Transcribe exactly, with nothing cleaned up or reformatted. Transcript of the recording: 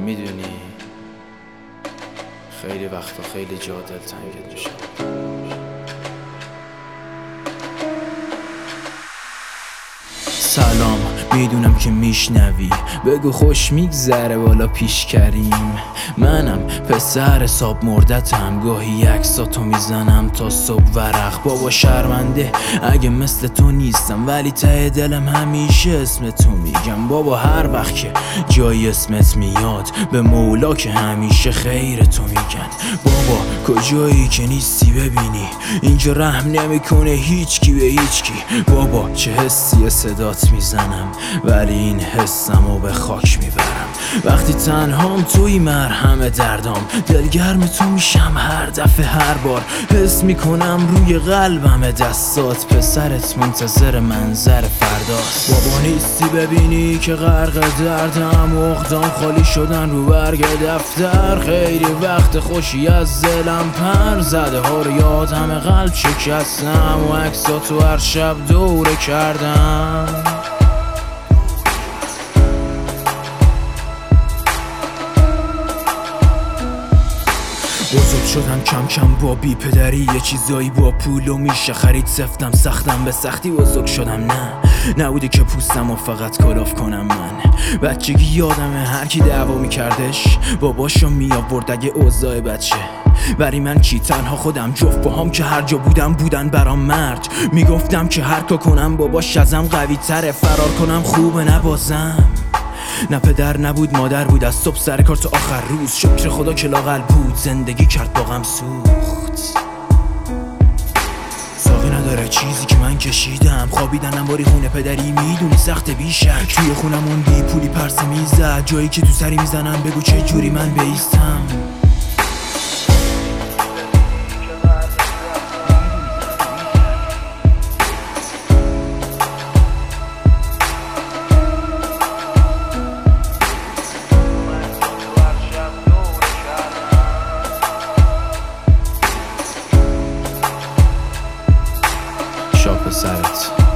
میدونی خیلی وقتا خیلی جا دلتنگت میشم. سلام، میدونم که میشنوی، بگو خوش میگذره بالا پیش کریم. منم پسر حساب مردتم، گاهی عکساتو میزنم تا صبح ورق. بابا شرمنده اگه مثل تو نیستم، ولی ته دلم همیشه اسم تو میگم. بابا هر وقت که جای اسمت میاد، به مولا که همیشه خیر تو میگن. بابا کجایی که نیستی ببینی، اینجا رحم نمیکنه هیچکی به هیچکی. بابا چه حسی صدات میزنم، ولی این حسمو به خاک میبرم. وقتی تنهام توی مرهم دردام، دلگرم تو میشم هر دفعه هر بار. حس میکنم روی قلبم دستات، پسرت منتظر منظر فرداست. بابا نیستی ببینی که غرق دردم، اقدام خالی شدن رو برگ دفتر. خیلی وقت خوشی از دلم پر زده ها رو یادم، قلب شکستم و عکساتو هر شب دوره کردم. بزرگ شدم کم کم با بی پدری، یه چیزایی با پولو میشه خرید. سفتم سختم به سختی بزرگ شدم، نه نبوده که پوستم و فقط کلاف کنم. من بچگی یادمه هر کی دعوا میکردش باباشو میآورد اگه اوضاع بچه. ولی من کی تنها خودم جفت با هم که هر جا بودم بودن برام مرد. میگفتم که هر کا کنم باباش ازم قوی تره، فرار کنم خوبه نبازم. نه پدر نبود مادر بود، از صبح سر کار تا آخر روز. شکر خدا که لااقل بود، زندگی کرد با غم سوخت. ساقی نداره چیزی که من کشیدم، خوابیدنم باری خونه پدری میدونی سخت بیشک. توی خونمون بی پولی پرسه میزد، جایی که تو سری میزنم بگو چه جوری من بیستم. شاپ سرت